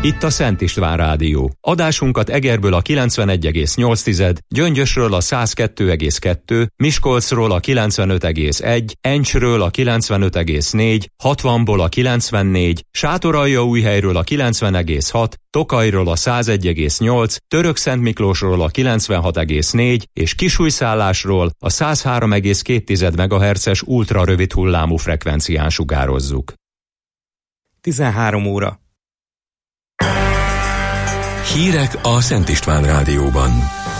Itt a Szent István Rádió. Adásunkat Egerből a 91,8, Gyöngyösről a 102,2, Miskolcról a 95,1, Encsről a 95,4, 60-ból a 94, Sátoraljaújhelyről a 90,6, Tokajról a 101,8, Törökszentmiklósról a 96,4 és Kisújszállásról a 103,2 MHz-es ultrarövid hullámú frekvencián sugározzuk. 13 óra. Hírek a Szent István Rádióban.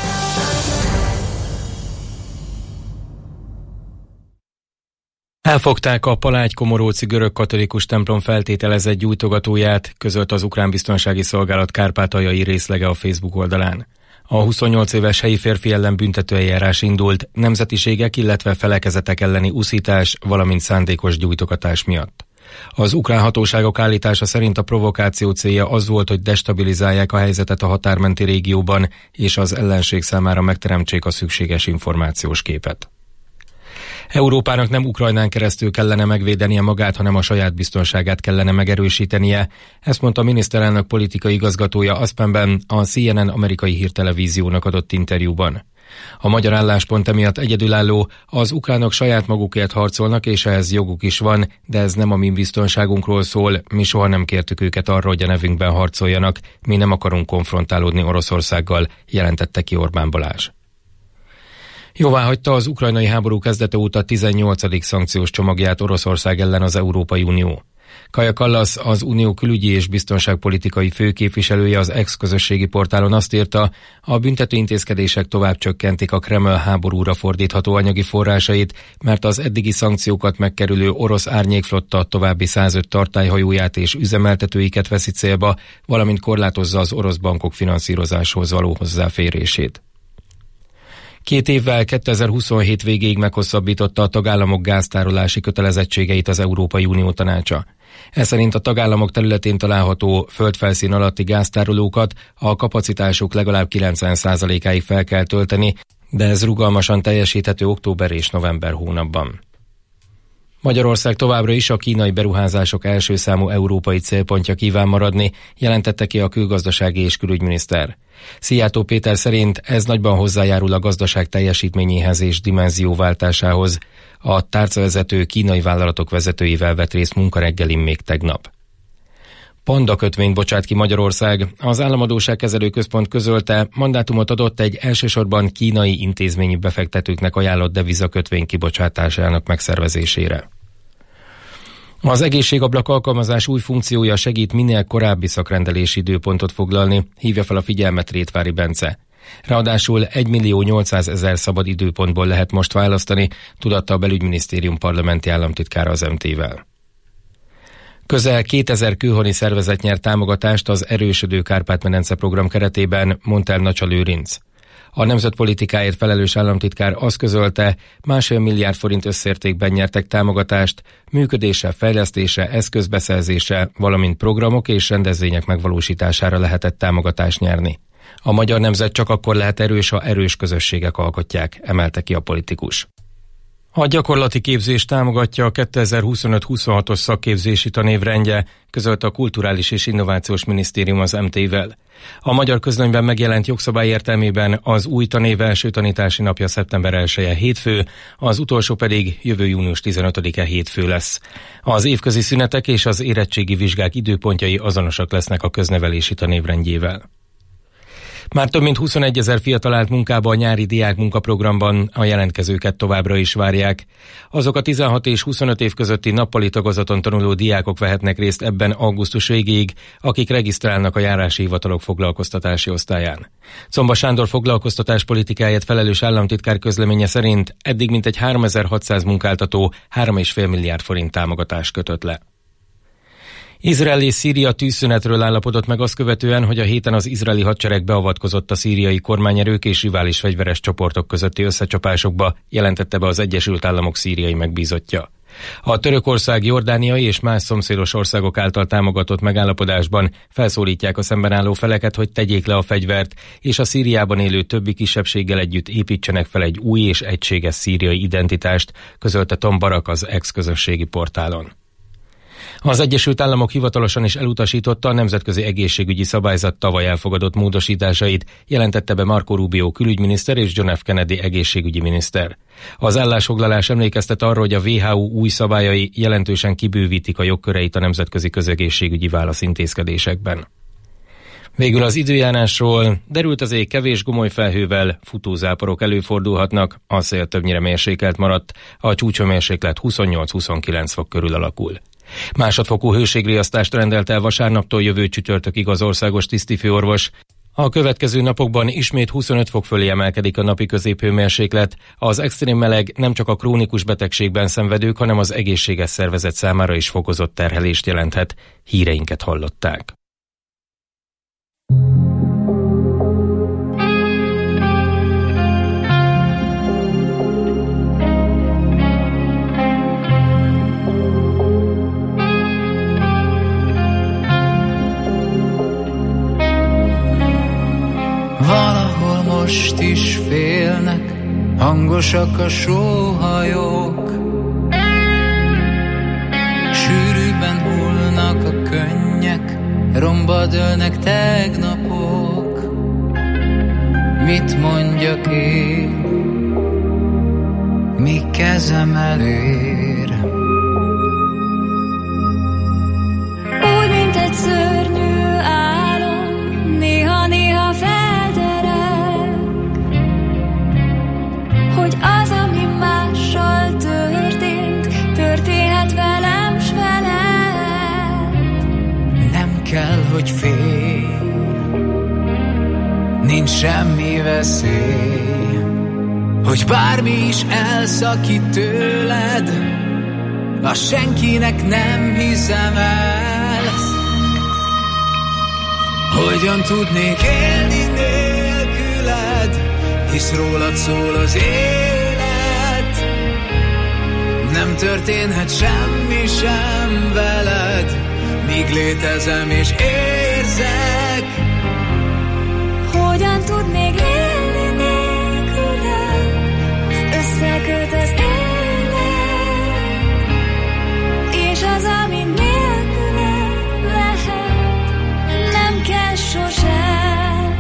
Elfogták a Palágy-Komoróczi görög-katolikus templom feltételezett gyújtogatóját, közölt az ukrán biztonsági szolgálat kárpátaljai részlege a Facebook oldalán. A 28 éves helyi férfi ellen büntetőeljárás indult nemzetiségek, illetve felekezetek elleni uszítás, valamint szándékos gyújtogatás miatt. Az ukrán hatóságok állítása szerint a provokáció célja az volt, hogy destabilizálják a helyzetet a határmenti régióban, és az ellenség számára megteremtsék a szükséges információs képet. Európának nem Ukrajnán keresztül kellene megvédenie magát, hanem a saját biztonságát kellene megerősítenie. Ezt mondta a miniszterelnök politikai igazgatója Aspenben a CNN amerikai hírtelevíziónak adott interjúban. A magyar álláspont emiatt egyedülálló, az ukránok saját magukért harcolnak, és ehhez joguk is van, de ez nem a mi biztonságunkról szól, mi soha nem kértük őket arra, hogy a nevünkben harcoljanak, mi nem akarunk konfrontálódni Oroszországgal, jelentette ki Orbán Balázs. Jóváhagyta az ukrajnai háború kezdete óta 18. szankciós csomagját Oroszország ellen az Európai Unió. Kaja Kallas, az Unió külügyi és biztonságpolitikai főképviselője az X-közösségi portálon azt írta, a büntetőintézkedések tovább csökkentik a Kreml háborúra fordítható anyagi forrásait, mert az eddigi szankciókat megkerülő orosz árnyékflotta további 105 tartályhajóját és üzemeltetőiket veszi célba, valamint korlátozza az orosz bankok finanszírozáshoz való hozzáférését. 2 évvel 2027 végéig meghosszabbította a tagállamok gáztárolási kötelezettségeit az Európai Unió tanácsa. Ez szerint a tagállamok területén található földfelszín alatti gáztárolókat a kapacitásuk legalább 90%-áig fel kell tölteni, de ez rugalmasan teljesíthető október és november hónapban. Magyarország továbbra is a kínai beruházások első számú európai célpontja kíván maradni, jelentette ki a külgazdasági és külügyminiszter. Szijjártó Péter szerint ez nagyban hozzájárul a gazdaság teljesítményéhez és dimenzióváltásához. A tárcavezető kínai vállalatok vezetőivel vett részt munkareggelin még tegnap. Panda kötvényt bocsát ki Magyarország. Az Államadósságkezelő Központ közölte, mandátumot adott egy elsősorban kínai intézményi befektetőknek ajánlott devizakötvény kibocsátásának megszervezésére. Az egészségablak alkalmazás új funkciója segít minél korábbi szakrendelési időpontot foglalni, hívja fel a figyelmet Rétvári Bence. Ráadásul 1.800.000 szabad időpontból lehet most választani, tudatta a Belügyminisztérium parlamenti államtitkára az MT-vel. Közel 2000 külhoni szervezet nyert támogatást az Erősödő Kárpát-medence program keretében, mondta el Nacsa Lőrinc. A nemzetpolitikáért felelős államtitkár azt közölte, 1,5 milliárd forint összértékben nyertek támogatást, működésre, fejlesztésre, eszközbeszerzésre, valamint programok és rendezvények megvalósítására lehetett támogatást nyerni. A magyar nemzet csak akkor lehet erős, ha erős közösségek alkotják, emelte ki a politikus. A gyakorlati képzést támogatja a 2025-26-os szakképzési tanévrendje, közölte a Kulturális és Innovációs Minisztérium az MT-vel. A magyar közlönyben megjelent jogszabály értelmében az új tanév első tanítási napja szeptember 1-e hétfő, az utolsó pedig jövő június 15-e hétfő lesz. Az évközi szünetek és az érettségi vizsgák időpontjai azonosak lesznek a köznevelési tanévrendjével. Már több mint 21 000 fiatal állt munkába a nyári diák munkaprogramban, a jelentkezőket továbbra is várják. Azok a 16 és 25 év közötti nappali tagozaton tanuló diákok vehetnek részt ebben augusztus végéig, akik regisztrálnak a járási hivatalok foglalkoztatási osztályán. Czomba Sándor foglalkoztatáspolitikáért felelős államtitkár közleménye szerint eddig mintegy 3600 munkáltató 3,5 milliárd forint támogatást kötött le. Izrael és Szíria tűzszünetről állapodott meg azt követően, hogy a héten az izraeli hadsereg beavatkozott a szíriai kormányerők és rivális fegyveres csoportok közötti összecsapásokba, jelentette be az Egyesült Államok szíriai megbízottja. A Törökország, Jordánia és más szomszédos országok által támogatott megállapodásban felszólítják a szemben álló feleket, hogy tegyék le a fegyvert, és a Szíriában élő többi kisebbséggel együtt építsenek fel egy új és egységes szíriai identitást, közölte Tom Barak az X közösségi portálon. Az Egyesült Államok hivatalosan is elutasította a nemzetközi egészségügyi szabályzat tavaly elfogadott módosításait, jelentette be Marco Rubio külügyminiszter és John F. Kennedy egészségügyi miniszter. Az állásfoglalás emlékeztet arra, hogy a WHO új szabályai jelentősen kibővítik a jogköreit a nemzetközi közegészségügyi válaszintézkedésekben. Végül az időjárásról: derült az ég, kevés gomoly felhővel, futózáporok előfordulhatnak, a szél többnyire mérsékelt maradt, a csúcshőmérséklet 28-29 fok körül alakul. Másodfokú hőségriasztást rendelt el vasárnaptól jövő csütörtökig az országos tisztifőorvos. A következő napokban ismét 25 fok fölé emelkedik a napi középhőmérséklet. Az extrém meleg nem csak a krónikus betegségben szenvedők, hanem az egészséges szervezet számára is fokozott terhelést jelenthet. Híreinket hallották. Valahol most is félnek, hangosak a sóhajok, sűrűbben hullnak a könnyek, romba dőlnek tegnapok. Mit mondjak én, mi kezem elér? Úgy, mint egy szörnyű álom, néha-néha feldereg, hogy az, ami mással történt, történhet velem s veled. Nem kell, hogy félj, nincs semmi veszély, hogy bármi is elszakít tőled, azt senkinek nem hiszem el. Hogyan tudnék élni nélküled, hisz rólad szól az élet. Nem történhet semmi sem veled, míg létezem és érzek. Hogyan tudnék élni nélküled, összeköt az élet, és az, ami nélküled lehet, nem kell sosem.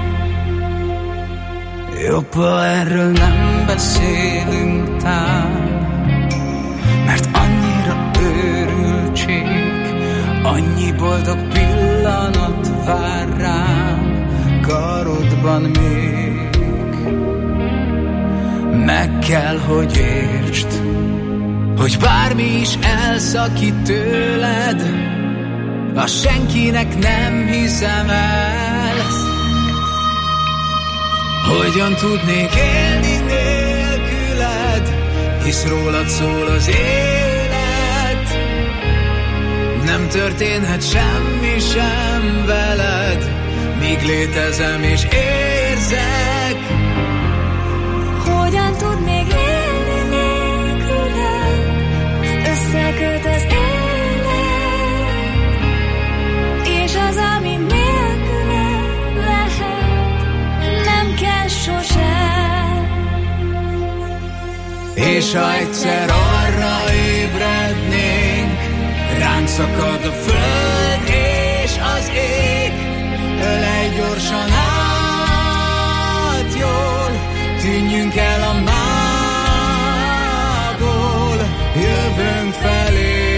Jobb, ha erről nem beszélünk tán, mert annyira őrültség, annyi boldog pillanat vár rám karodban még. Meg kell, hogy értsd, hogy bármi is elszakít tőled, azt senkinek nem hiszem el. Hogyan tudnék élni nélküled, hisz rólad szól az élet. Nem történhet semmi sem veled, míg létezem és érzek. Hogyan tudnék élni nélküled, összeköt az élet, és az, ami nélküled lehet, nem kell sosem. És ha egyszer arra ébrednénk, ránk szakad a föld és az ég, ölej gyorsan át jól, tűnjünk el a mából, jövőnk felé.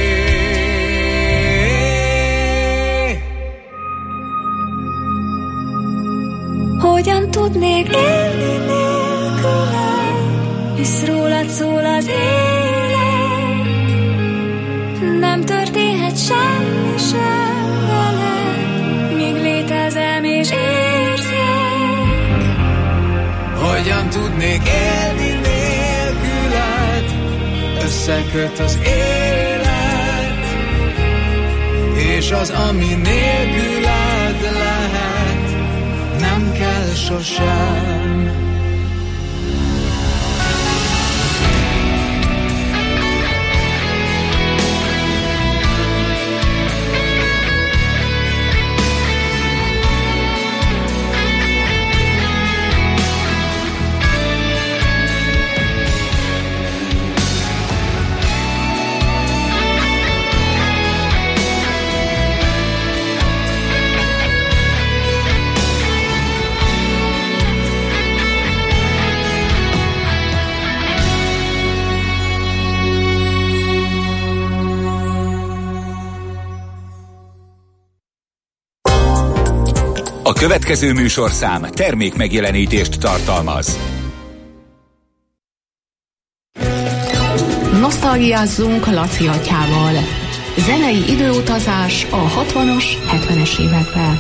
Hogyan tudnék élni nélküled, hisz rólad szól az élet. Nem történhet semmi sem veled, míg létezem és érzek. Hogyan tudnék élni nélküled, összeköt az élet, és az, ami nélküled lehet, nem kell sosem. Következő műsorszám termék megjelenítést tartalmaz. Nosztalgiázzunk Laci atyával. Zenei időutazás a 60-as, 70-es évekbe.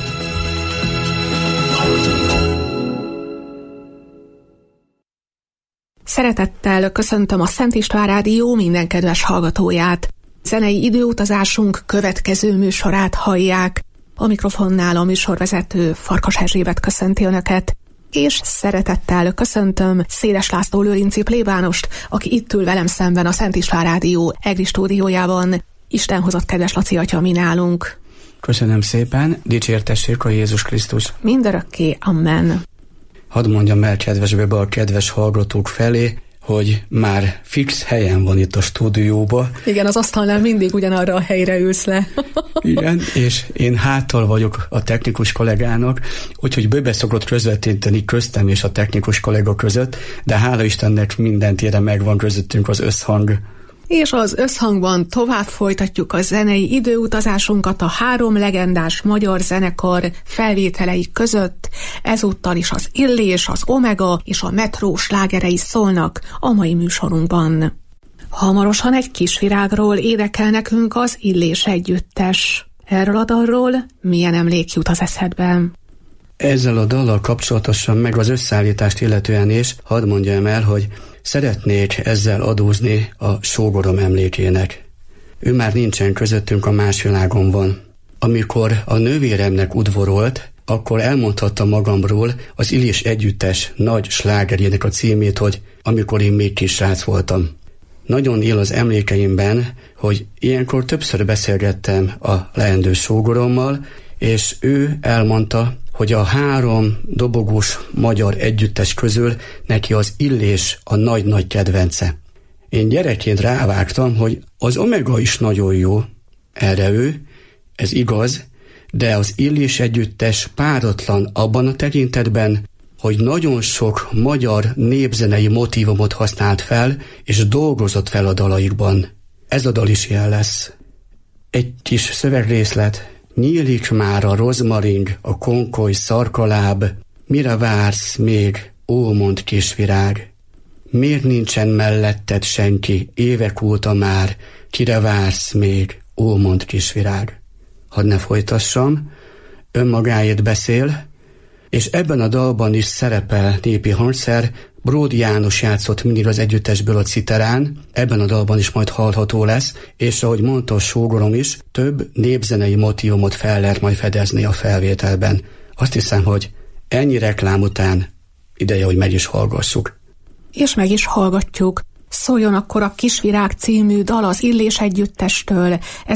Szeretettel köszöntöm a Szent István Rádió minden kedves hallgatóját. Zenei időutazásunk következő műsorát hallják. A mikrofonnál a műsorvezető Farkas Erzsébet köszönti Önöket. És szeretettel köszöntöm Széles László Lőrinci plébánost, aki itt ül velem szemben a Szent István Rádió EGRI stúdiójában. Isten hozott, kedves Laci atya, mi nálunk. Köszönöm szépen, dicsértessék a Jézus Krisztus. Mindörökké, amen. Hadd mondjam el kedvesbe a kedves hallgatók felé, hogy már fix helyen van itt a stúdióba. Igen, az asztalnál mindig ugyanarra a helyre ülsz le. Igen, és én háttal vagyok a technikus kollégának, úgyhogy bőbe szokott közvetíteni köztem és a technikus kollega között, de hála Istennek mindentére megvan közöttünk az összhang. És az összhangban tovább folytatjuk a zenei időutazásunkat a 3 legendás magyar zenekar felvételei között. Ezúttal is az Illés, az Omega és a Metró slágerei szólnak a mai műsorunkban. Hamarosan egy kisvirágról énekel nekünk az Illés együttes. Erről a dalról milyen emlék jut az eszedben? Ezzel a dallal kapcsolatosan meg az összeállítást illetően is hadd mondjam el, hogy szeretnék ezzel adózni a sógorom emlékének. Ő már nincsen közöttünk, a más világon van. Amikor a nővéremnek udvarolt, akkor elmondhatta magamról az Illés együttes nagy slágerjének a címét, hogy amikor én még kis srác voltam. Nagyon él az emlékeimben, hogy ilyenkor többször beszélgettem a leendő sógorommal, és ő elmondta, hogy a 3 dobogós magyar együttes közül neki az Illés a nagy-nagy kedvence. Én gyerekként rávágtam, hogy az Omega is nagyon jó, erre ő, ez igaz, de az Illés együttes páratlan abban a tekintetben, hogy nagyon sok magyar népzenei motívumot használt fel, és dolgozott fel a dalaikban. Ez a dal is ilyen lesz. Egy kis szövegrészlet. Nyílik már a rozmaring, a konkoly szarkaláb, mire vársz még, ó, mondd kisvirág? Miért nincsen melletted senki, évek óta már, kire vársz még, ó, mondd kisvirág? Hadd ne folytassam, önmagáért beszél, és ebben a dalban is szerepel népi hangszer. Bródi János játszott mindig az együttesből a citerán, ebben a dalban is majd hallható lesz, és ahogy mondta a sógorom is, több népzenei motívumot fel lehet majd fedezni a felvételben. Azt hiszem, hogy ennyi reklám után ideje, hogy meg is hallgassuk. És meg is hallgatjuk. Szóljon akkor a Kisvirág című dal az Illés együttestől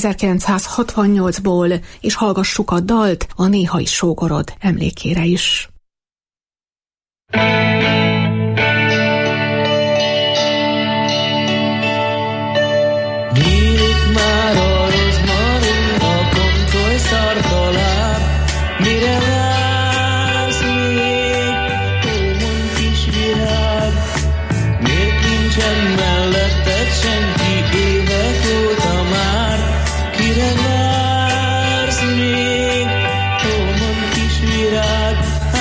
1968-ból, és hallgassuk a dalt a néhai sógorod emlékére is. Nyílik már a rozmarin, a konkoly szarkaláb, mire vársz még, ó, mondd kisvirág? Miért nincsen melletted senki, évek óta már, kire vársz még, ó, mondd kisvirág?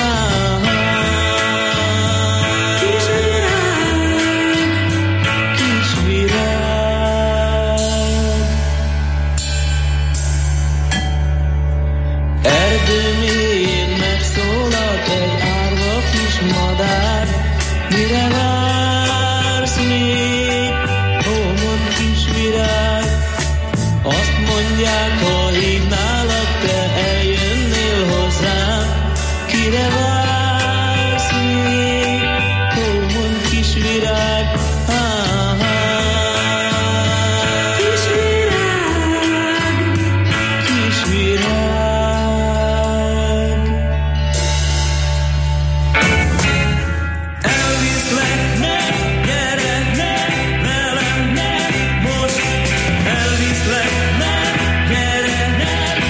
Mire vársz még, ó, mondd kisvirág? Azt mondják, ha hívnálak, te eljönnél hozzám. Kire vársz még, ó, mondd kisvirág? Kisvirág, kisvirág. Gyere, ne, most elviszlek, ne, gyere, ne.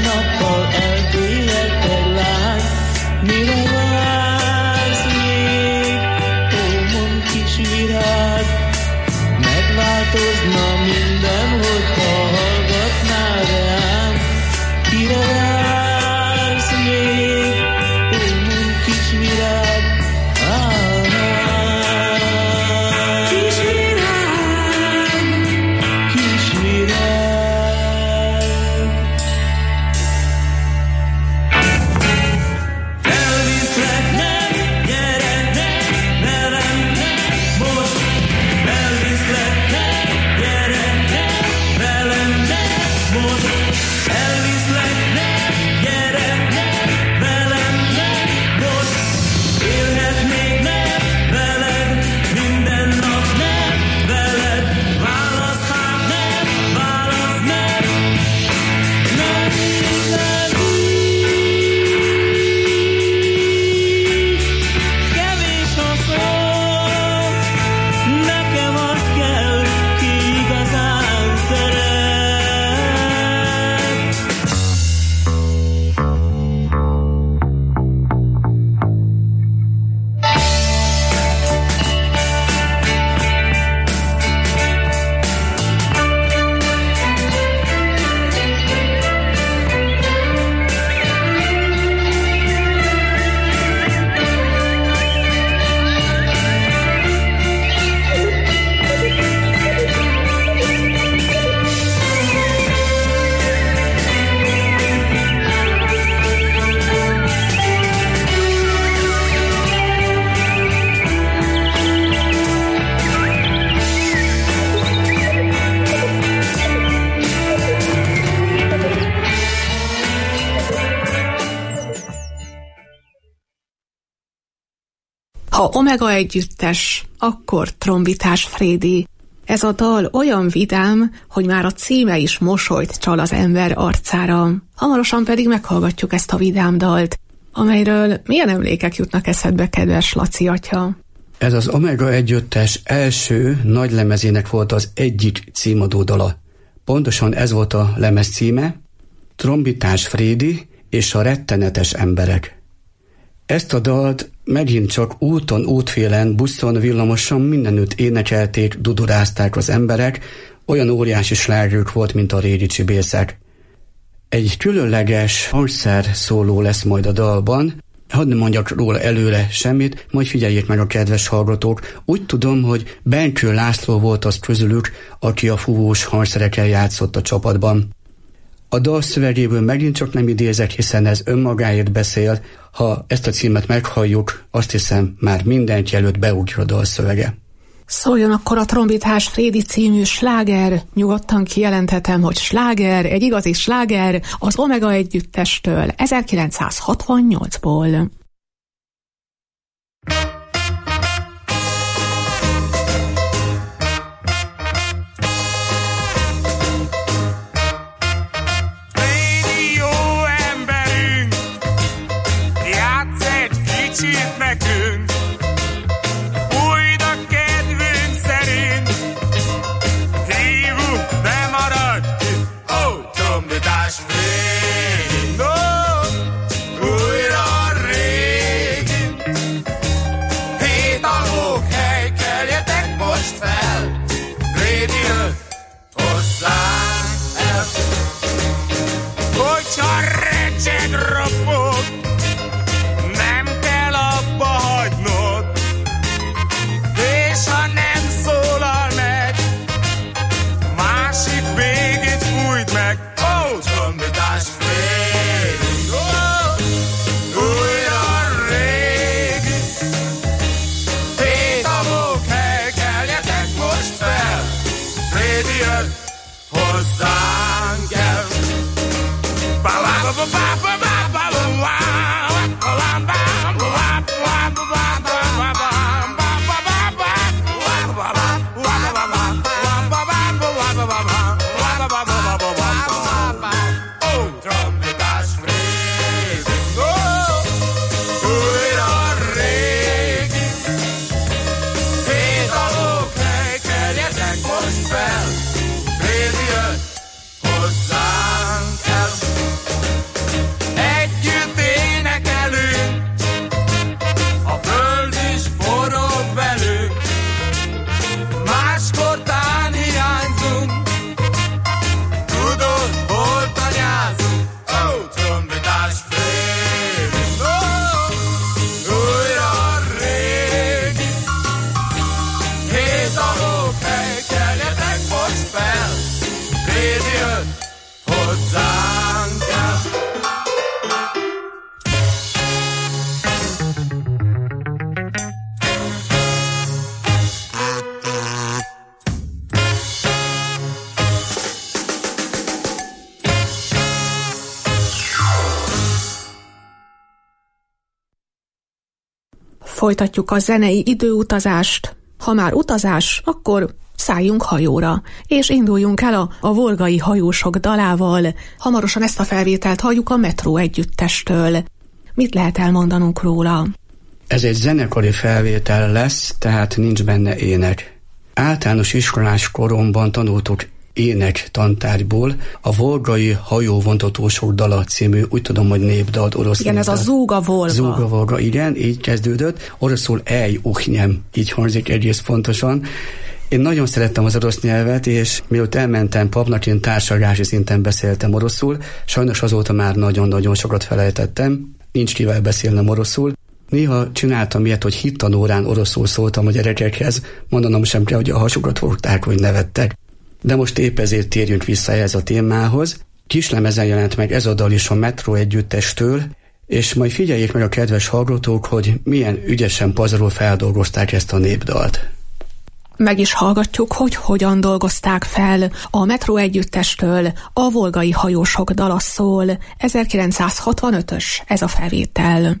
nappal eltévedted lány, mire vársz még? Ó, mondd kis virág, megváltozna minden, hogyha hallgatnál rám. Kire vársz még? Ó, mondd kis virág, kis virág, kis virág. Elviszlek, nem, gyere, nem, velem, nem, most. Elviszlek, nem, gyere, nem, velem, nem, most. Elviszlek, nem, gyere, nem, velem, nem, most. Élhetnék nem veled, minden nap nem veled. Válasz hát nem, válasz nem. Nem hiszem így. Kevés a szó, nekem az kell, ki igazán szeret. Ha Omega együttes, akkor Trombitás Frédi. Ez a dal olyan vidám, hogy már a címe is mosolyt csal az ember arcára. Hamarosan pedig meghallgatjuk ezt a vidám dalt, amelyről milyen emlékek jutnak eszedbe, kedves Laci atya? Ez az Omega együttes első nagy lemezének volt az egyik címadó dala. Pontosan ez volt a lemez címe, Trombitás Frédi és a rettenetes emberek. Ezt a dalt megint csak úton, útfélen, buszon, villamoson mindenütt énekelték, dudurázták az emberek, olyan óriási slágerük volt, mint a régi csibészek. Egy különleges hangszer szóló lesz majd a dalban, hadd nem mondjak róla előre semmit, majd figyeljék meg a kedves hallgatók. Úgy tudom, hogy Benkő László volt az közülük, aki a fúvós hangszerekkel játszott a csapatban. A dal szövegéből megint csak nem idézek, hiszen ez önmagáért beszél. Ha ezt a címet meghalljuk, azt hiszem, már mindenki előtt beugrik a dal szövege. Szóljon akkor a Trombitás Frédi című sláger. Nyugodtan kijelenthetem, hogy sláger, egy igazi sláger az Omega együttestől 1968-ból. Kicsit nekünk, újd a kedvünk szerint, hívunk, ne maradj itt, ó, Trombitás Frédi, no, újra a régi. Hét alók, hely, keljetek most fel, Frédi jött hozzánk el. Hogyha recseg ropog, és ha nem szólal meg, másik végét fújt meg. Ó, Trombitás Frédi, újra régi. Hét alók, hely, keljetek most fel, Frédi jött hozzánk el. Folytatjuk a zenei időutazást. Ha már utazás, akkor szálljunk hajóra, és induljunk el a volgai hajósok dalával. Hamarosan ezt a felvételt halljuk a Metró együttestől. Mit lehet elmondanunk róla? Ez egy zenekari felvétel lesz, tehát nincs benne ének. Általános iskolás koromban tanultuk ének tantárgyból a Volgai hajóvontatósok dala című, úgy tudom, hogy népdalt, orosz igen, népdalt. Ez a Zúga Volga. Zúga Volga, igen, így kezdődött. Oroszul ej uchnyem, így hangzik egész pontosan. Én nagyon szerettem az orosz nyelvet, és mielőtt elmentem papnak, én társalgási szinten beszéltem oroszul. Sajnos azóta már nagyon-nagyon sokat felejtettem. Nincs kivel beszélnem oroszul. Néha csináltam ilyet, hogy hittanórán oroszul szóltam a gyerekekhez, mondanom sem kell, hogy a hasukat fogták, hogy nevettek. De most épp ezért térjünk vissza ehhez a témához. Kislemezen jelent meg ez a dal is a Metró együttestől, és majd figyeljék meg a kedves hallgatók, hogy milyen ügyesen pazarul feldolgozták ezt a népdalt. Meg is hallgatjuk, hogy hogyan dolgozták fel. A Metró együttestől a Volgai hajósok dala szól. 1965-ös ez a felvétel.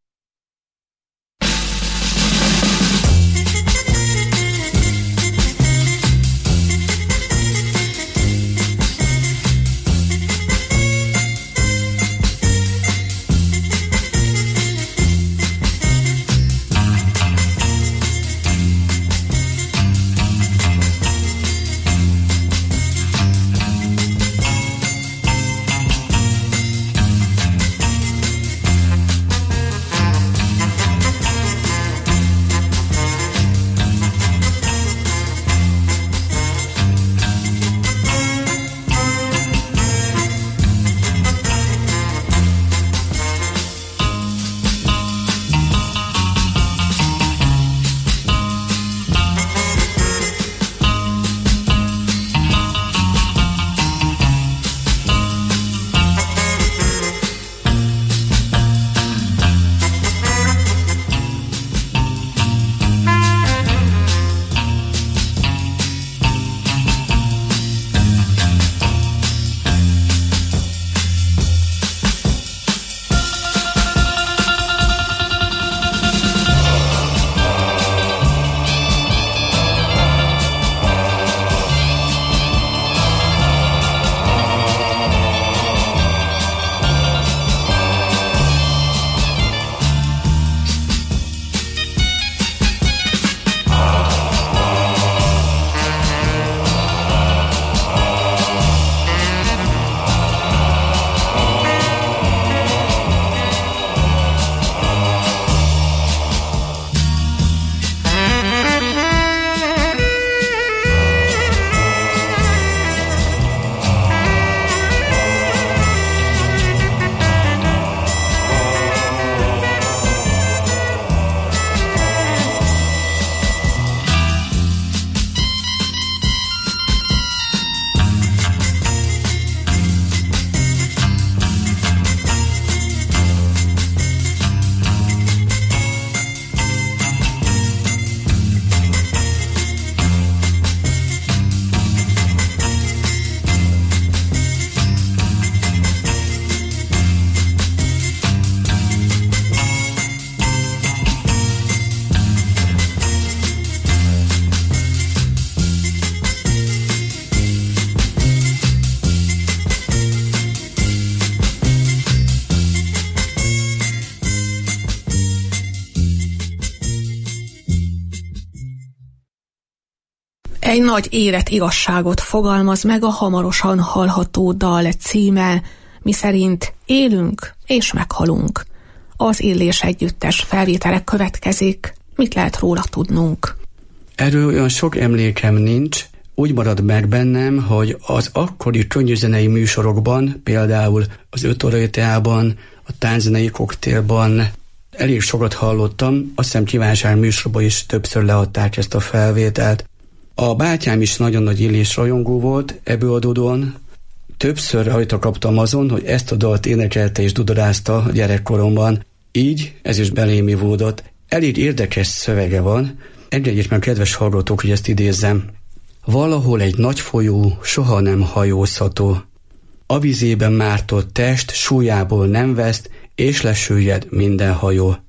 Egy nagy életigazságot fogalmaz meg a hamarosan hallható dal címe, miszerint élünk és meghalunk. Az Illés együttes felvételek következik. Mit lehet róla tudnunk? Erről olyan sok emlékem nincs. Úgy marad meg bennem, hogy az akkori könnyűzenei műsorokban, például az 5 órai teában, a tánczenei koktélban elég sokat hallottam, azt hiszem kívánság műsorban is többször leadták ezt a felvételt. A bátyám is nagyon nagy Illés rajongó volt, ebből adódóan többször rajta kaptam azon, hogy ezt a dalt énekelte és dudorázta gyerekkoromban. Így ez is belém ivódott. Elég érdekes szövege van. Engedjék meg, kedves hallgatók, hogy ezt idézzem. Valahol egy nagy folyó soha nem hajózható. A vizében mártott test súlyából nem veszt, és lesüllyed minden hajó.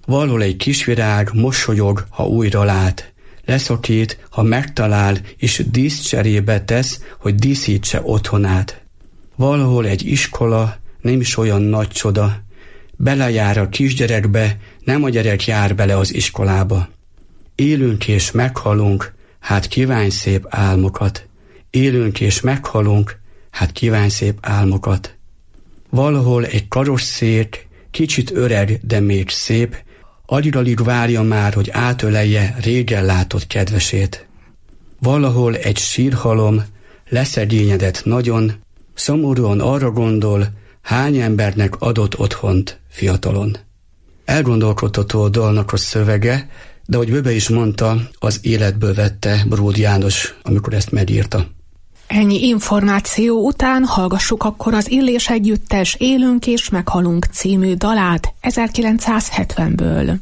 Valahol egy kisvirág mosolyog, ha újra lát. Leszakít, ha megtalál, és díszcserébe tesz, hogy díszítse otthonát. Valahol egy iskola, nem is olyan nagy csoda. Belejár a kisgyerekbe, nem a gyerek jár bele az iskolába. Élünk és meghalunk, hát kívánj szép álmokat. Élünk és meghalunk, hát kívánj szép álmokat. Valahol egy karosszék, kicsit öreg, de még szép, alig-alig várja már, hogy átölelje régen látott kedvesét. Valahol egy sírhalom, leszegényedett nagyon, szomorúan arra gondol, hány embernek adott otthont fiatalon. Elgondolkodtató a dalnak a szövege, de ahogy Böbe is mondta, az életből vette Bród János, amikor ezt megírta. Ennyi információ után hallgassuk akkor az Illés együttes Élünk és meghalunk című dalát 1970-ből.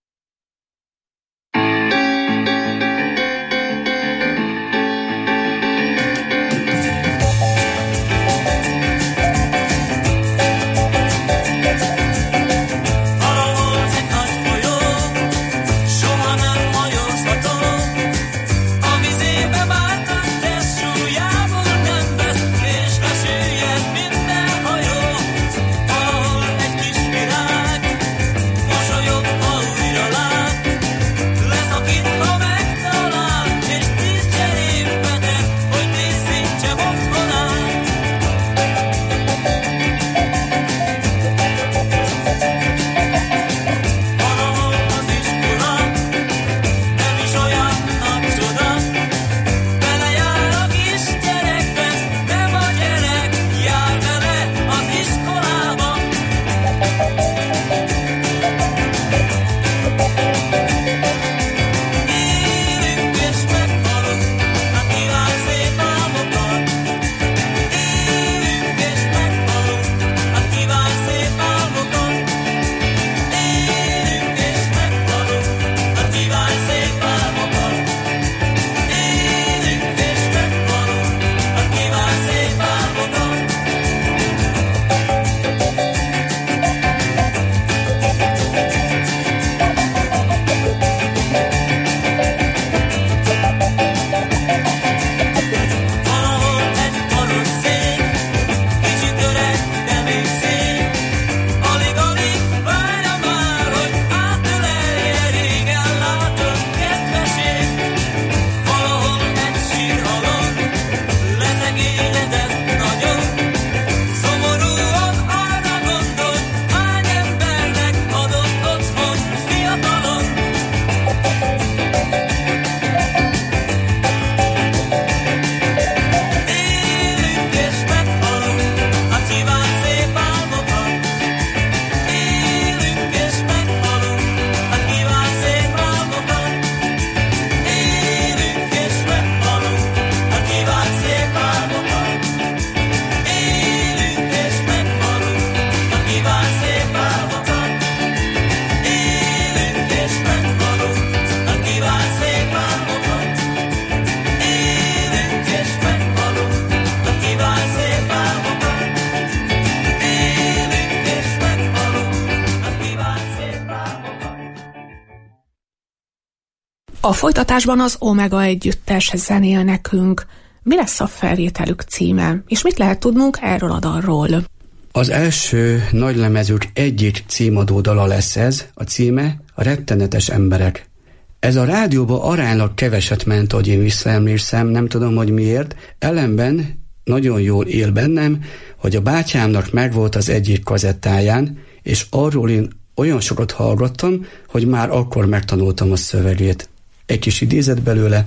A folytatásban az Omega együttes zenél nekünk. Mi lesz a felvételük címe, és mit lehet tudnunk erről a dalról? Az első nagylemezük egyik címadó dala lesz ez, a címe a Rettenetes emberek. Ez a rádióba aránylag keveset ment, hogy én visszaemlékszem, nem tudom, hogy miért, ellenben nagyon jól él bennem, hogy a bátyámnak megvolt az egyik kazettáján, és arról én olyan sokat hallgattam, hogy már akkor megtanultam a szövegét. Egy kis idézet belőle.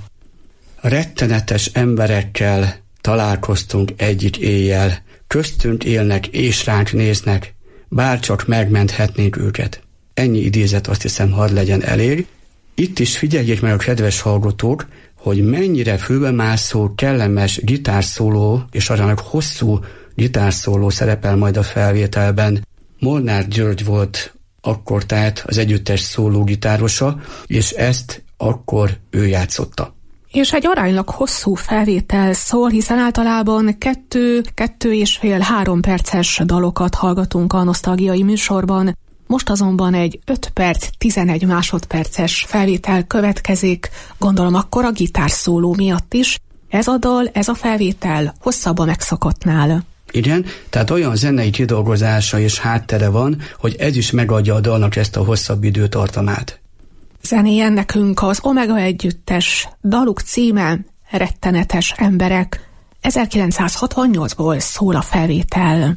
Rettenetes emberekkel találkoztunk egyik éjjel, köztünk élnek és ránk néznek, bárcsak megmenthetnénk őket. Ennyi idézet, azt hiszem, hadd legyen elég. Itt is figyeljék meg a kedves hallgatók, hogy mennyire fülbemászó, kellemes gitárszóló, és arra hosszú gitárszóló szerepel majd a felvételben. Molnár György volt akkor tehát az együttes szólógitárosa, és ezt akkor ő játszotta. És egy aránylag hosszú felvétel szól, hiszen általában 2,5-3 perces dalokat hallgatunk a nosztalgiai műsorban. Most azonban egy 5 perc, 11 másodperces felvétel következik, gondolom akkor a gitárszóló miatt is. Ez a dal, ez a felvétel hosszabb a megszokottnál. Igen, tehát olyan zenei kidolgozása és háttere van, hogy ez is megadja a dalnak ezt a hosszabb időtartamát. Zenéljen nekünk az Omega együttes, daluk címe Rettenetes emberek. 1968-ból szól a felvétel.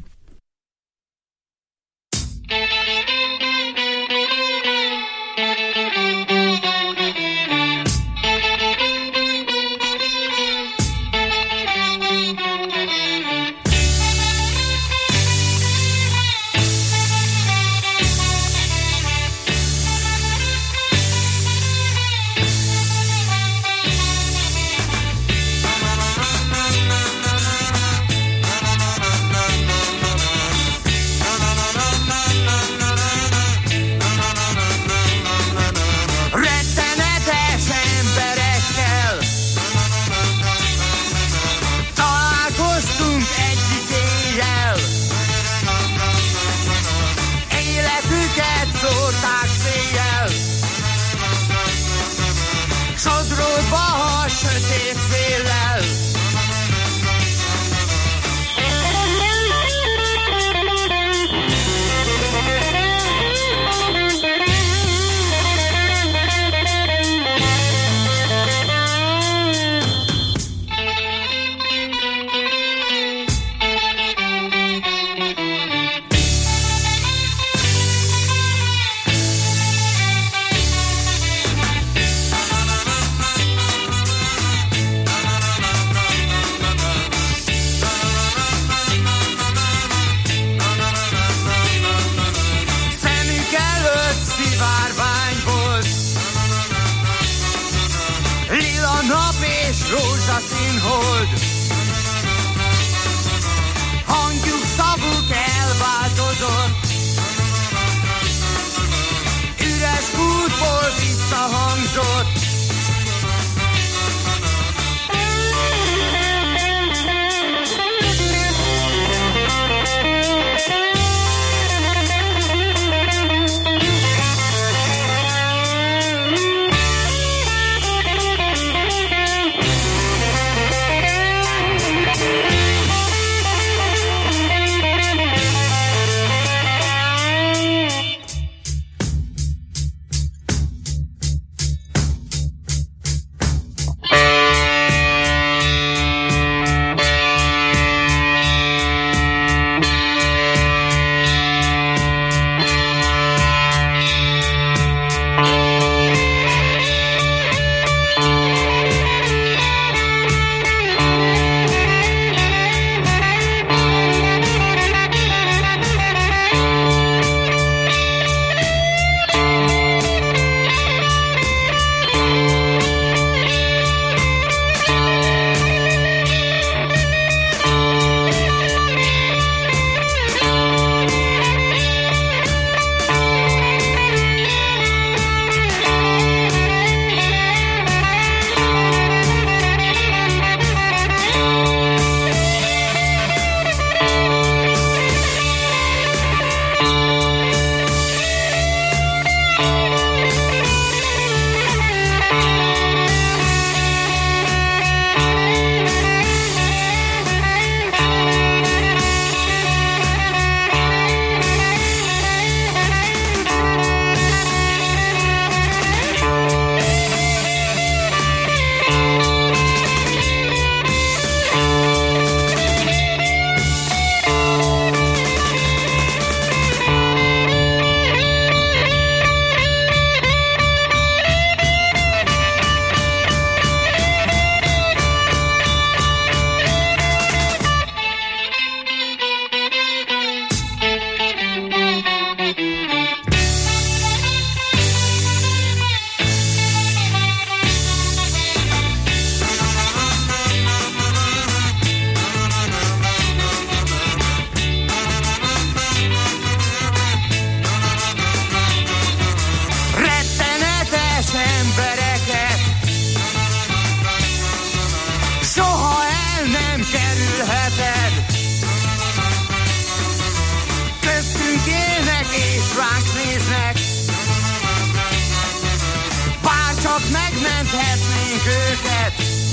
őket.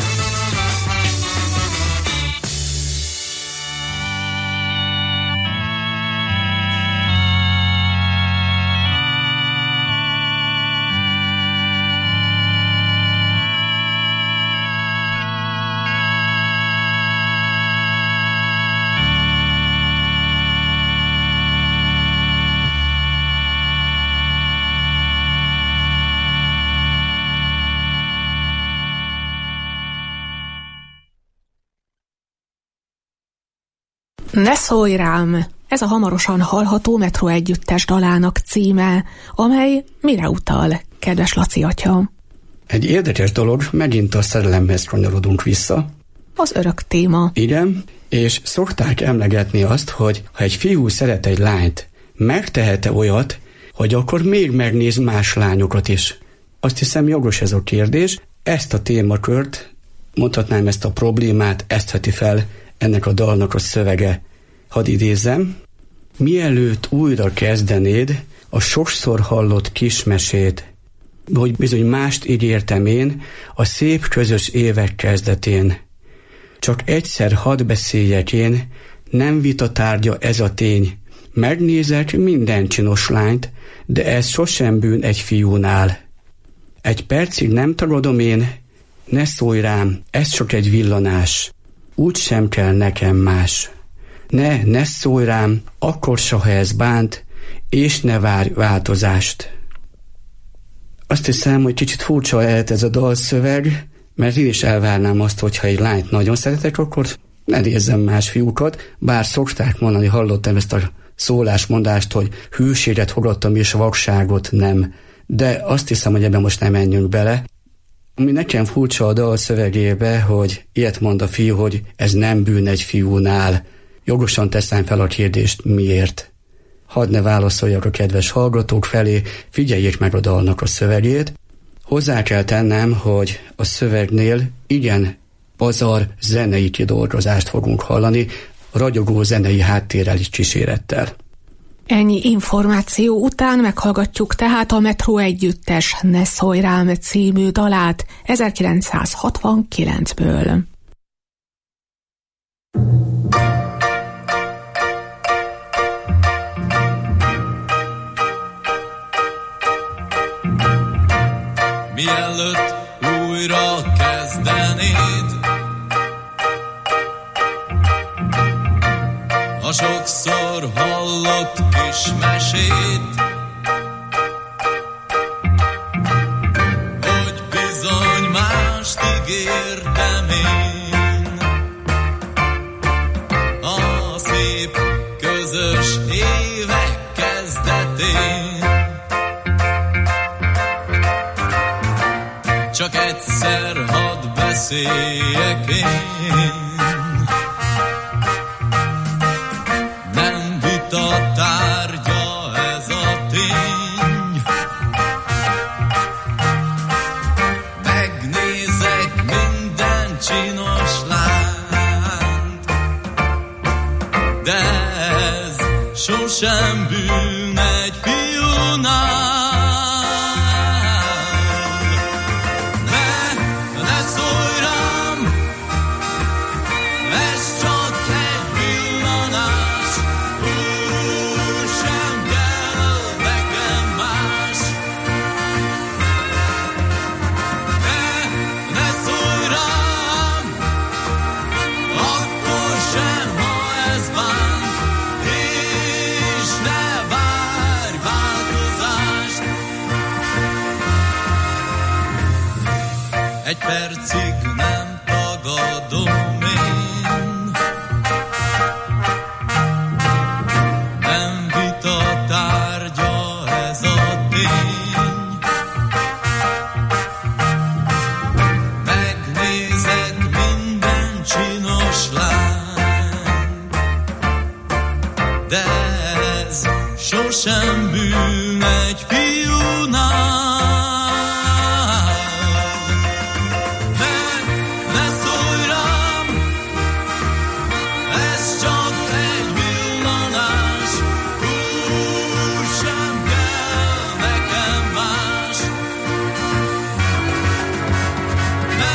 Ne szólj rám! Ez a hamarosan hallható Metro együttes dalának címe, amely mire utal, kedves Laci atya? Egy érdekes dolog, megint a szerelemhez kanyarodunk vissza. Az örök téma. Igen, és szokták emlegetni azt, hogy ha egy fiú szeret egy lányt, megtehet-e olyat, hogy akkor még megnéz más lányokat is? Azt hiszem jogos ez a kérdés. Ezt a témakört, mondhatnám ezt a problémát, ezt veti fel ennek a dalnak a szövege. Hadd idézzem. Mielőtt újra kezdenéd a sokszor hallott kismesét, hogy bizony mást ígértem én a szép közös évek kezdetén. Csak egyszer hadd beszéljek én, nem vita tárgya ez a tény. Megnézek minden csinos lányt, de ez sosem bűn egy fiúnál. Egy percig nem tagadom én, ne szólj rám, ez csak egy villanás. Úgy sem kell nekem más. Ne szólj rám, akkor ha ez bánt, és ne várj változást. Azt hiszem, hogy kicsit furcsa lehet ez a dalszöveg, mert én is elvárnám azt, hogyha egy lányt nagyon szeretek, akkor ne nézzem más fiúkat, bár szokták mondani, hallottam ezt a szólásmondást, hogy hűséget fogadtam és vakságot nem. De azt hiszem, hogy ebben most nem menjünk bele. Ami nekem furcsa a dal szövegébe, hogy ilyet mond a fiú, hogy ez nem bűn egy fiúnál. Jogosan teszem fel a kérdést, miért? Hadd ne válaszoljak a kedves hallgatók felé, figyeljék meg a dalnak a szövegét. Hozzá kell tennem, hogy a szövegnél igen pazar zenei kidolgozást fogunk hallani, ragyogó zenei háttérrel is kísérettel. Ennyi információ után meghallgatjuk tehát a Metro együttes Ne szólj rám című dalát 1969-ből. Mielőtt újra kezdenéd a sokszor hallott kis mesét, hogy bizony mást ígértem én a szép közös évek kezdetén. Csak egyszer hadd beszéljek én, nem vita tárgya ez a tény. Megnézek minden csinos lányt, de ez sosem bűn egy fiúnál. Egy percig nem tagadom én, nem vita tárgya ez a tény. Megnézek minden csinos lányt, de ez sosem bűn egy fiúnál. Ne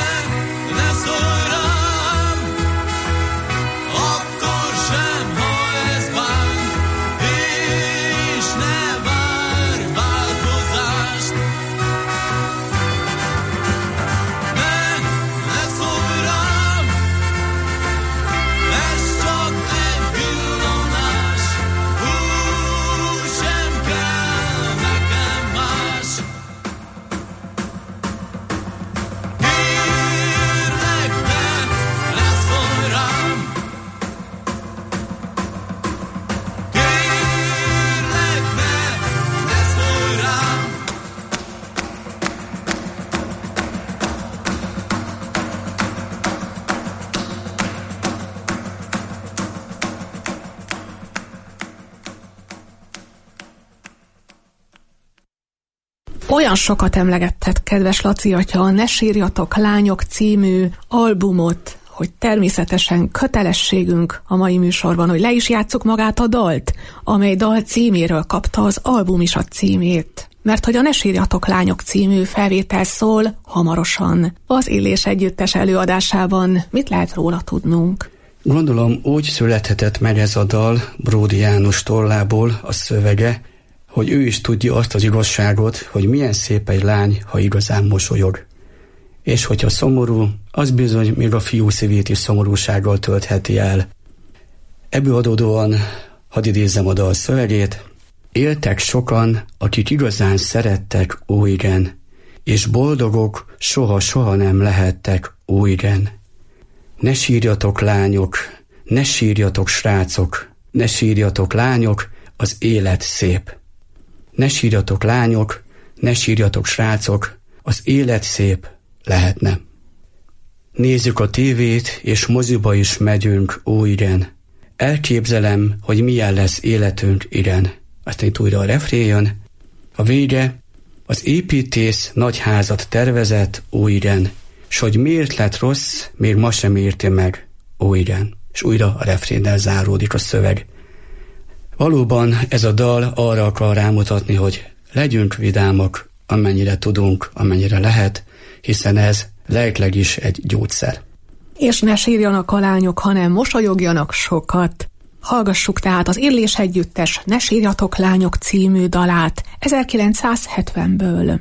Olyan sokat emlegetted, kedves Laci atya, a Ne sírjatok lányok című albumot, hogy természetesen kötelességünk a mai műsorban, hogy le is játsszuk magát a dalt, amely dal címéről kapta az album is a címét. Mert hogy a Ne sírjatok lányok című felvétel szól hamarosan az Illés Együttes előadásában. Mit lehet róla tudnunk? Gondolom úgy születhetett meg ez a dal Bródi János tollából a szövege, hogy ő is tudja azt az igazságot, hogy milyen szép egy lány, ha igazán mosolyog. És hogyha szomorú, az bizony még a fiú szívét is szomorúsággal töltheti el. Ebből adódóan hadd idézzem a dal szövegét. Éltek sokan, akik igazán szerettek, ó igen, és boldogok soha-soha nem lehettek, ó igen. Ne sírjatok lányok, ne sírjatok srácok, ne sírjatok lányok, az élet szép. Ne sírjatok lányok, ne sírjatok srácok, az élet szép lehetne. Nézzük a tévét, és moziba is megyünk, ó igen. Elképzelem, hogy milyen lesz életünk, igen. Aztán itt újra a refrén jön. A vége, az építész nagy házat tervezett, ó igen. S hogy miért lett rossz, még ma sem érti meg, ó igen. És újra a refrénnel záródik a szöveg. Valóban ez a dal arra akar rámutatni, hogy legyünk vidámak, amennyire tudunk, amennyire lehet, hiszen ez lelkileg is egy gyógyszer. És ne sírjanak a lányok, hanem mosolyogjanak sokat. Hallgassuk tehát az Illés Együttes Ne sírjatok lányok című dalát 1970-ből.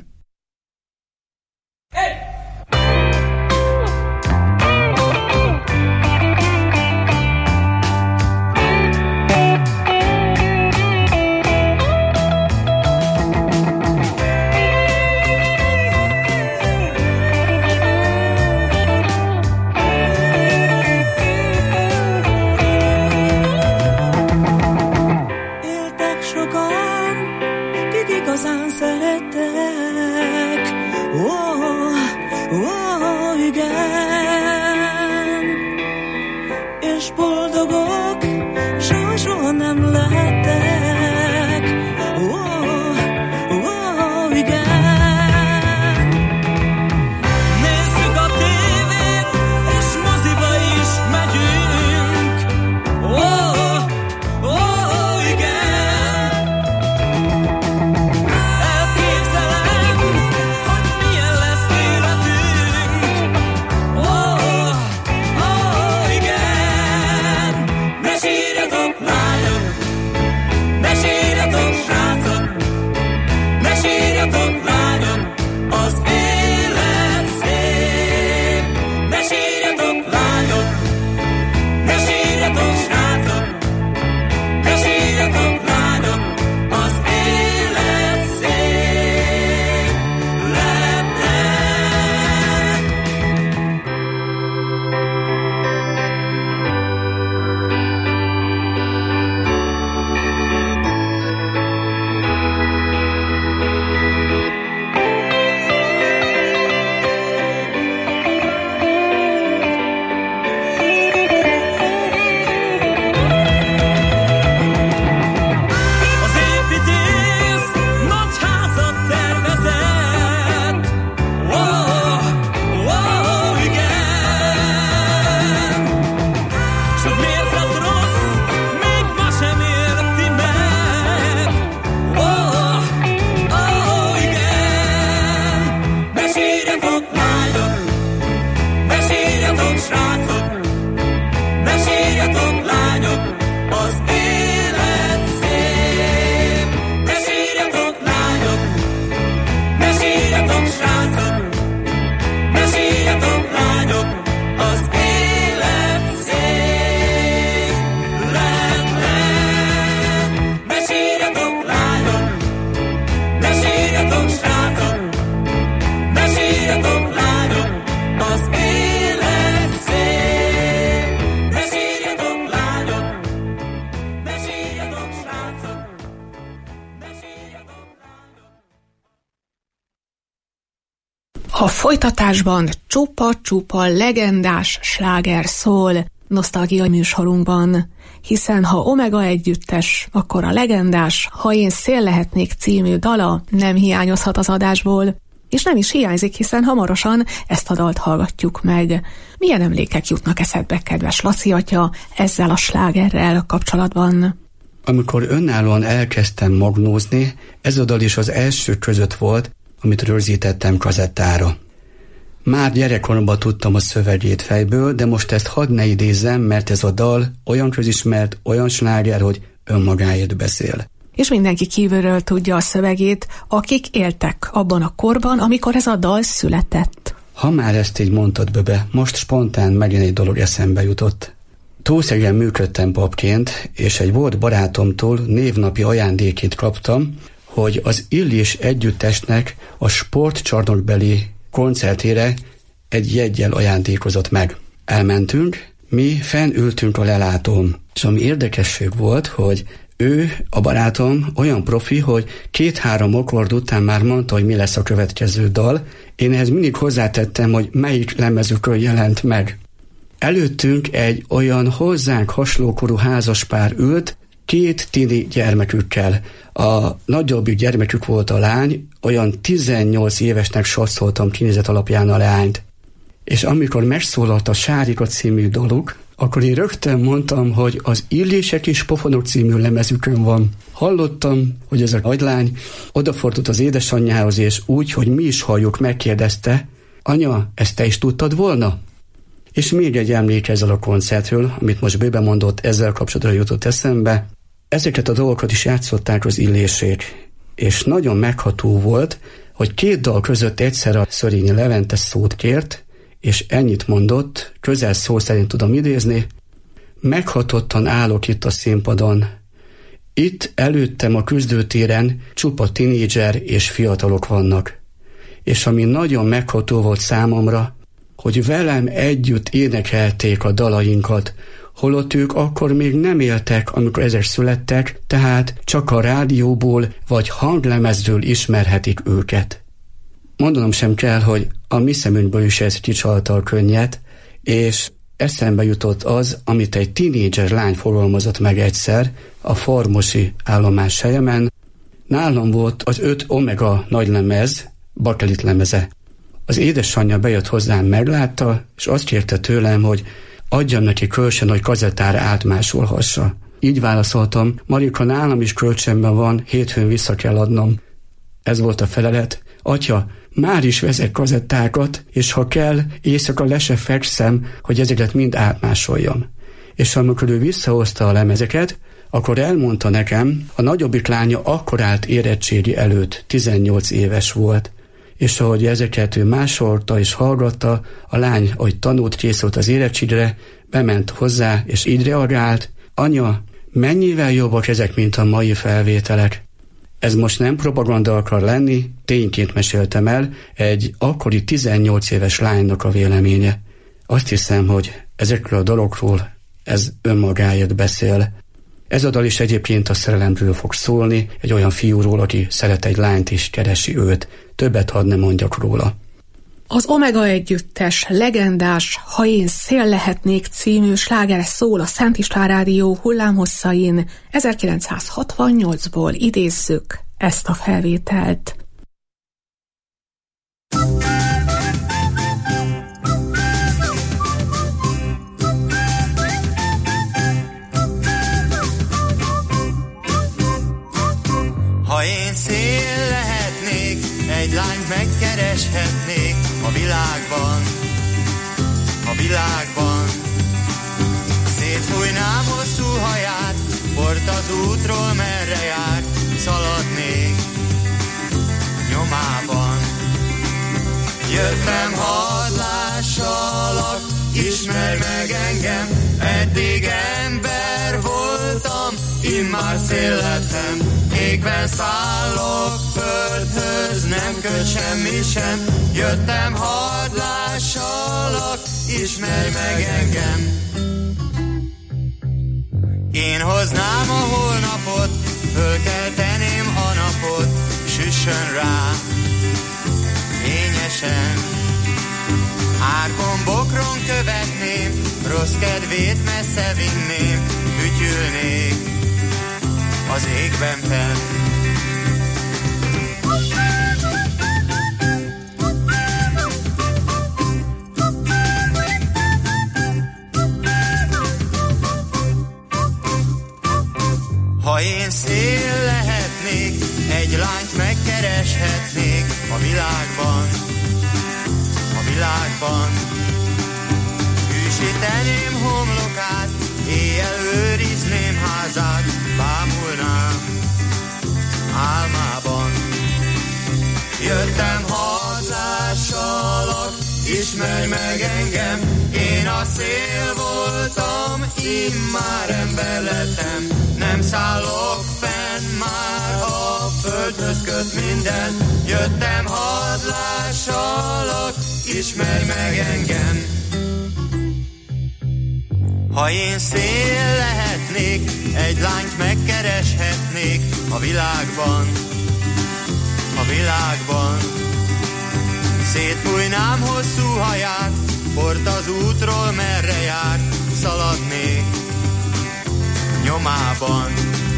Hey! A folytatásban csupa-csupa legendás sláger szól. nosztalgia műsorunkban, hiszen ha Omega együttes, akkor a legendás Ha én szél lehetnék című dala nem hiányozhat az adásból, és nem is hiányzik, hiszen hamarosan ezt a dalt hallgatjuk meg. Milyen emlékek jutnak eszedbe, kedves Laci atya, ezzel a slágerrel kapcsolatban? Amikor önállóan elkezdtem magnózni, ez a dal is az első között volt, amit rögzítettem kazettára. Már gyerekkoromban tudtam a szövegét fejből, de most ezt hadd ne idézzem, mert ez a dal olyan közismert, olyan sláger, hogy önmagáért beszél. És mindenki kívülről tudja a szövegét, akik éltek abban a korban, amikor ez a dal született. Ha már ezt így mondtad, Böbe, most spontán megint egy dolog eszembe jutott. Tószegen működtem papként, és egy volt barátomtól névnapi ajándékét kaptam, hogy az Illés együttesnek a sportcsarnokbeli koncertére egy jeggyel ajándékozott meg. Elmentünk, mi fenn ültünk a lelátón, és ami érdekesség volt, hogy ő, a barátom olyan profi, hogy 2-3 akkord után már mondta, hogy mi lesz a következő dal. Én ehhez mindig hozzátettem, hogy melyik lemezükről jelent meg. Előttünk egy olyan hozzánk hasonlókorú házaspár ült, 2 tini gyermekükkel. A nagyobbik gyermekük volt a lány, olyan 18 évesnek sorsoltam kinézet alapján a lányt. És amikor megszólalt a Sárika című dolog, akkor én rögtön mondtam, hogy az Illések és Pofonok című lemezükön van. Hallottam, hogy ez a nagylány odafordult az édesanyjához, és úgy, hogy mi is halljuk, megkérdezte, anya, ezt te is tudtad volna? És még egy emlék ezzel a koncertről, amit most Böbe mondott, ezzel kapcsolatban jutott eszembe. Ezeket a dolgokat is játszották az Illésék, és nagyon megható volt, hogy 2 dal között egyszer a Szörényi Levente szót kért, és ennyit mondott, közel szó szerint tudom idézni, meghatottan állok itt a színpadon. Itt előttem a küzdőtéren csupa tinédzser és fiatalok vannak. És ami nagyon megható volt számomra, hogy velem együtt énekelték a dalainkat, holott ők akkor még nem éltek, amikor ezek születtek, tehát csak a rádióból vagy hanglemezről ismerhetik őket. Mondanom sem kell, hogy a mi szemünkből is ez kicsalta a könnyet, és eszembe jutott az, amit egy tinédzser lány fogalmazott meg egyszer a Farmosi állomás helyemen. Nálam volt az 5 Omega nagylemez, bakelit lemeze. Az édesanyja bejött hozzám, meglátta, és azt kérte tőlem, hogy adjam neki kölcsön, hogy kazettára átmásolhassa. Így válaszoltam, Marika, nálam is kölcsönben van, hétfőn vissza kell adnom. Ez volt a felelet. Atya, már is vezek kazettákat, és ha kell, éjszaka le se fekszem, hogy ezeket mind átmásoljam. És amikor ő visszahozta a lemezeket, akkor elmondta nekem, a nagyobbik lánya akkor állt érettségi előtt, 18 éves volt. És ahogy ezeket ő másolta és hallgatta, a lány, ahogy tanult, készült az érettségre, bement hozzá, és így reagált, anya, mennyivel jobbak ezek, mint a mai felvételek? Ez most nem propaganda akar lenni, tényként meséltem el egy akkori 18 éves lánynak a véleménye. Azt hiszem, hogy ezekről a dologról ez önmagáért beszél. Ez a dal is egyébként a szerelemről fog szólni, egy olyan fiúról, aki szeret egy lányt és keresi őt. Többet hadd ne mondjak róla. Az Omega együttes legendás Ha én szél lehetnék című slágere szól a Szent István Rádió hullámhosszain. 1968-ból idézzük ezt a felvételt. Ha én szél lehetnék, egy lányt megkereshetnék a világban, szétfújnám hosszú haját, port az útról merre járt, szaladnék nyomában. Jöttem, hadd lássalak, ismerj meg engem, eddig ember voltam, immár szél lettem. Égben szállok földhöz, nem köt semmi sem. Jöttem, hadd lássalak, ismerj meg engem. Én hoznám a holnapot, fölkelteném a napot, süssön rá fényesen. Árkon bokron követném, rossz kedvét messze vinném, fütyülnék az égben fenn. Ha én szél lehetnék, egy lányt megkereshetnék a világban, a világban. Hűsíteném homlokát, éjjel őrizném házát, bámulnám álmában. Jöttem hazássalak, ismerj meg engem, én a szél voltam, immár ember lettem. Nem szállok fenn, már a földhöz köt minden. Jöttem, hadd lássalak, ismerj meg engem. Ha én szél lehetnék, egy lányt megkereshetnék a világban, a világban. Szétfújnám hosszú haját, port az útról merre jár, szaladnék nyomában.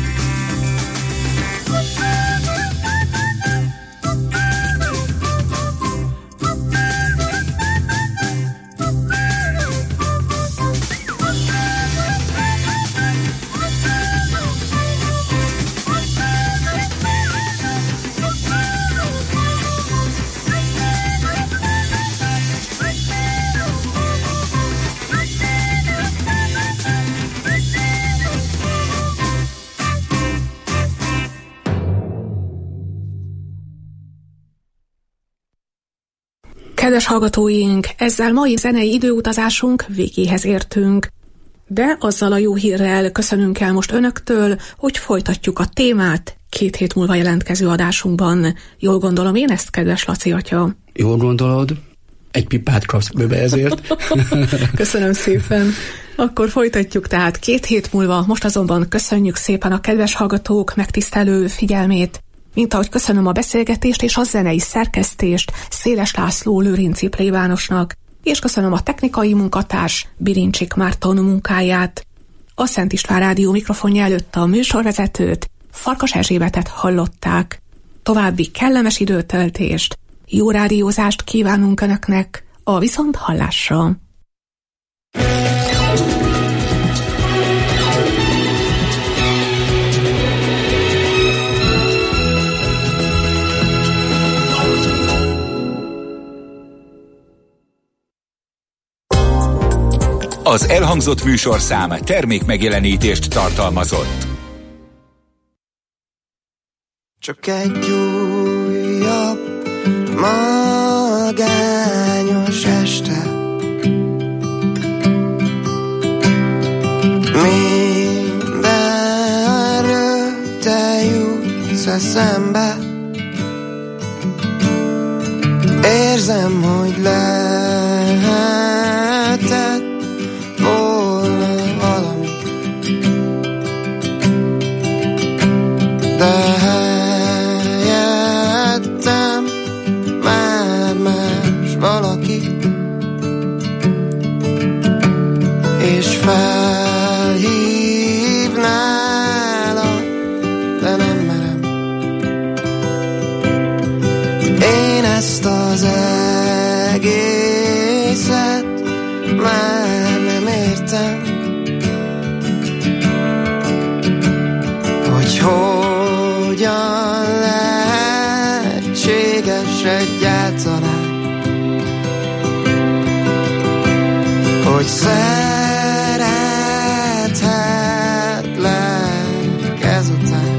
Kedves hallgatóink, ezzel mai zenei időutazásunk végéhez értünk. De azzal a jó hírrel köszönünk el most önöktől, hogy folytatjuk a témát 2 hét múlva jelentkező adásunkban. Jól gondolom én ezt, kedves Laci atya? Jól gondolod? Egy pipát kapsz bőbe ezért. Köszönöm szépen. Akkor folytatjuk tehát 2 hét múlva, most azonban köszönjük szépen a kedves hallgatók megtisztelő figyelmét, mint ahogy köszönöm a beszélgetést és a zenei szerkesztést Széles László Lőrinci plébánosnak, és köszönöm a technikai munkatárs Birincsik Márton munkáját. A Szent István Rádió mikrofonja előtt a műsorvezetőt, Farkas Erzsébetet hallották. További kellemes időtöltést, jó rádiózást kívánunk Önöknek, a viszonthallásra. Az elhangzott műsorszám termékmegjelenítést tartalmazott. Csak egy újabb magányos este, mindenről te jutsz eszembe. Érzem, hogy lehetett volna valami, de helyettem már más valaki, és felhívnálak, de nem merem. Én ezt az egészet már nem értem, hogy hogyan lehetséges egyáltalán, hogy szerethetlek ezután.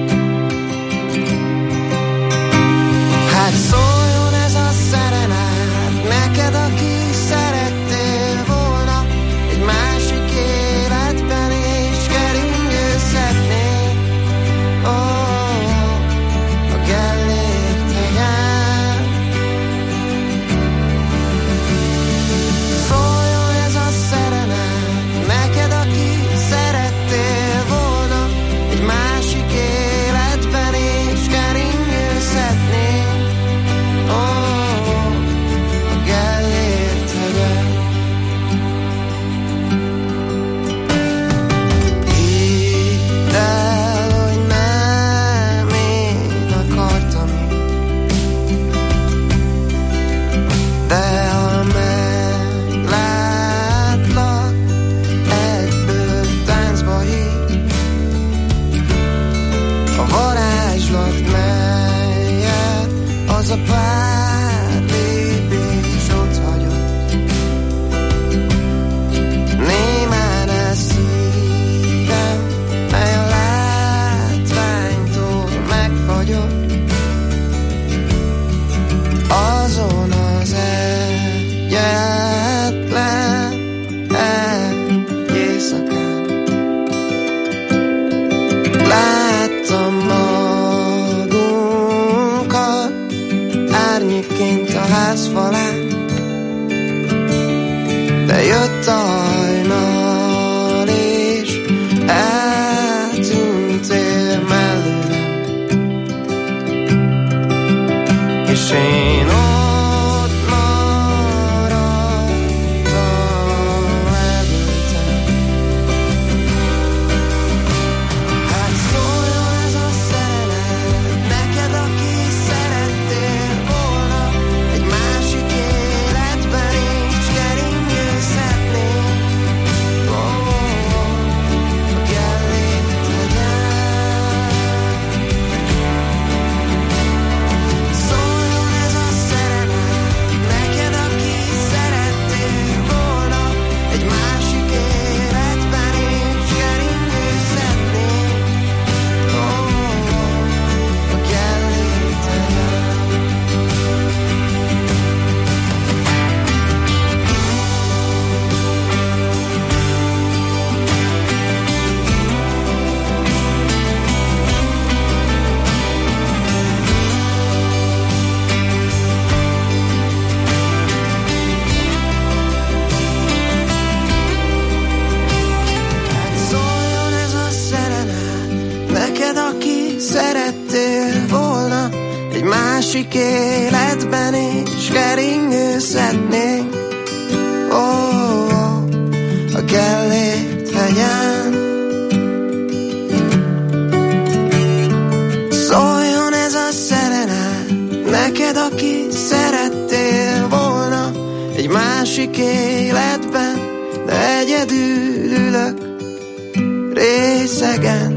Hát szóljon ez a szerenát neked, aki szerettél volna egy másik életben, és keringőzhetnék a Gellért hegyen. Szóljon ez a szerenát ház falán, de jött a hajnal, és eltűntél mellőlem, és én ott maradtam, elültem. Hát szóljon ez a szerelem neked, aki szerettél volna egy másik életben is keringőzhetnél. Szerettél volna egy másik életben is keringőzhetnénk, a Gellért hegyen. Szóljon ez a szerelem neked, aki szerettél volna egy másik életben, de egyedül ülök részegen.